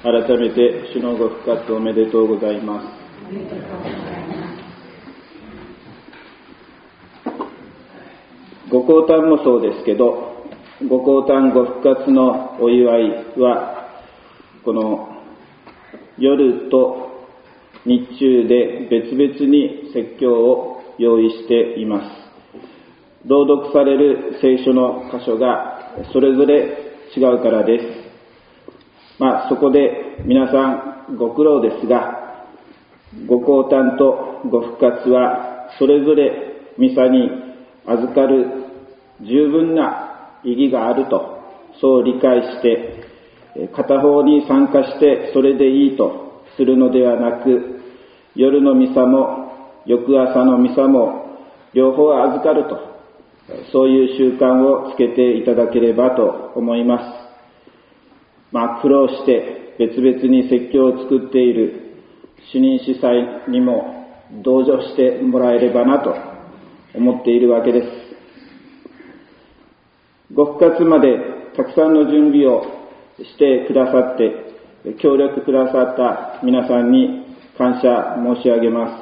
改めて主のご復活おめでとうございます。ご降誕もそうですけど、ご降誕ご復活のお祝いは、この夜と日中で別々に説教を用意しています。朗読される聖書の箇所がそれぞれ違うからです。そこで皆さんご苦労ですが、ご降誕とご復活はそれぞれミサに預かる十分な意義があると、そう理解して、片方に参加してそれでいいとするのではなく、夜のミサも翌朝のミサも両方預かると、そういう習慣をつけていただければと思います。苦労して別々に説教を作っている主任司祭にも同情してもらえればなと思っているわけです。ご復活までたくさんの準備をしてくださって協力くださった皆さんに感謝申し上げます。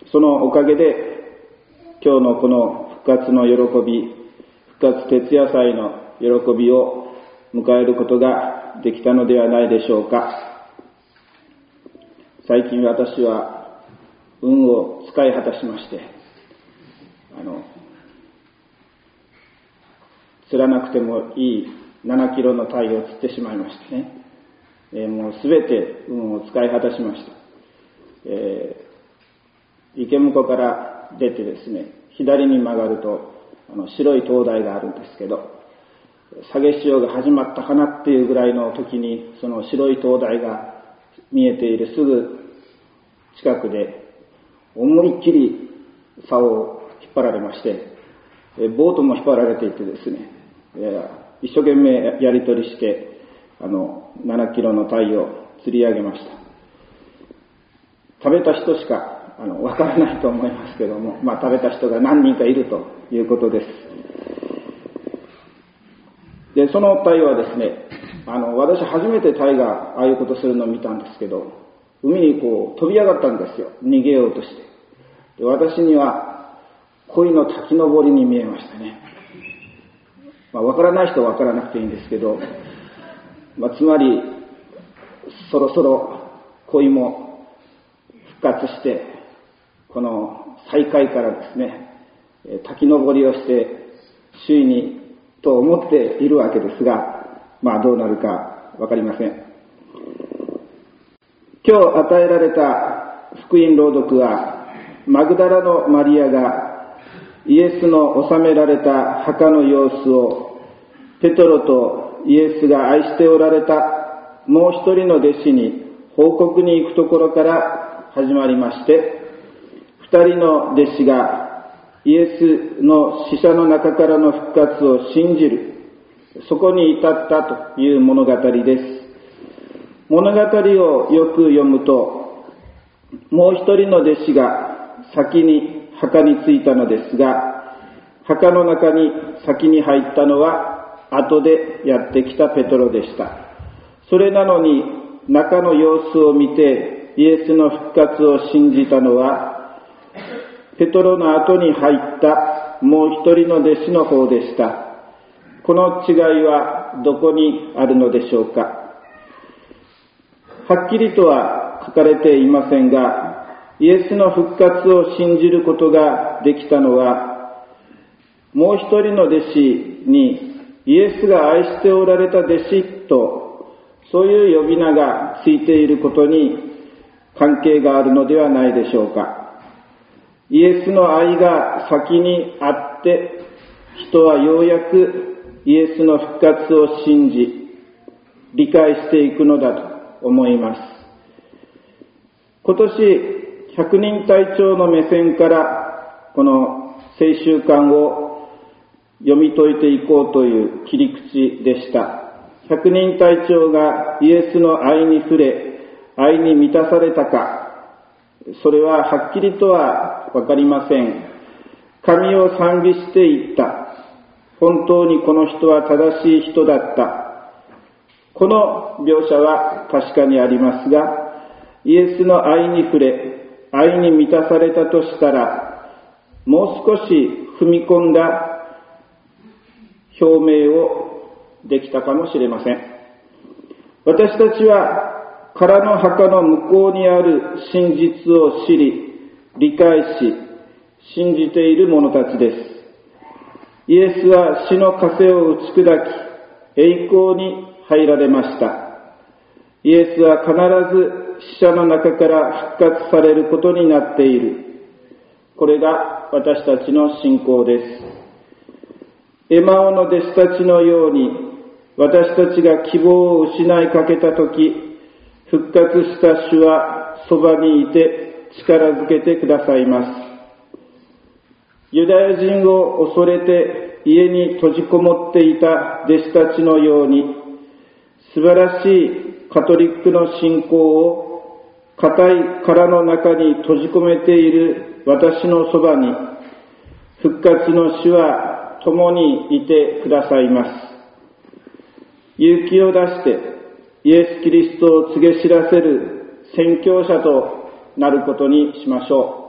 そのおかげで今日のこの復活の喜び、復活徹夜祭の喜びを迎えることができたのではないでしょうか。最近私は運を使い果たしまして、釣らなくてもいい7キロの鯛を釣ってしまいましてね、もうすべて運を使い果たしました。池向こうから出てですね、左に曲がると白い灯台があるんですけど、下げ潮が始まったかなっていうぐらいの時に、その白い灯台が見えているすぐ近くで思いっきり竿を引っ張られまして、ボートも引っ張られていてですね、一生懸命やり取りして7キロの鯛を釣り上げました。食べた人しかわからないと思いますけども、食べた人が何人かいるということです。で、その鯛はですね、私初めて鯛がああいうことするのを見たんですけど、海に飛び上がったんですよ、逃げようとして。で、私には鯉の滝登りに見えましたね。わからない人はわからなくていいんですけど、つまりそろそろ鯉も復活して、この再開からですね、滝登りをして周囲にと思っているわけですが、どうなるかわかりません。今日与えられた福音朗読は、マグダラのマリアがイエスの納められた墓の様子をペトロとイエスが愛しておられたもう一人の弟子に報告に行くところから始まりまして、二人の弟子がイエスの死者の中からの復活を信じる、そこに至ったという物語です。物語をよく読むと、もう一人の弟子が先に墓に着いたのですが、墓の中に先に入ったのは後でやってきたペトロでした。それなのに中の様子を見てイエスの復活を信じたのは、ペトロの後に入ったもう一人の弟子の方でした。この違いはどこにあるのでしょうか。はっきりとは書かれていませんが、イエスの復活を信じることができたのは、もう一人の弟子にイエスが愛しておられた弟子と、そういう呼び名がついていることに関係があるのではないでしょうか。イエスの愛が先にあって、人はようやくイエスの復活を信じ、理解していくのだと思います。今年、百人隊長の目線からこの聖習慣を読み解いていこうという切り口でした。百人隊長がイエスの愛に触れ、愛に満たされたか、それははっきりとはわかりません。神を賛美していった。本当にこの人は正しい人だった。 この描写は確かにありますが、イエスの愛に触れ、愛に満たされたとしたら、もう少し踏み込んだ表明をできたかもしれません。私たちは空の墓の向こうにある真実を知り、理解し、信じている者たちです。イエスは死の枷を打ち砕き、栄光に入られました。イエスは必ず死者の中から復活されることになっている。これが私たちの信仰です。エマオの弟子たちのように、私たちが希望を失いかけたとき、復活した主はそばにいて力づけてくださいます。ユダヤ人を恐れて家に閉じこもっていた弟子たちのように、素晴らしいカトリックの信仰を固い殻の中に閉じ込めている私のそばに、復活の主は共にいてくださいます。勇気を出してイエス・キリストを告げ知らせる宣教者となることにしましょう。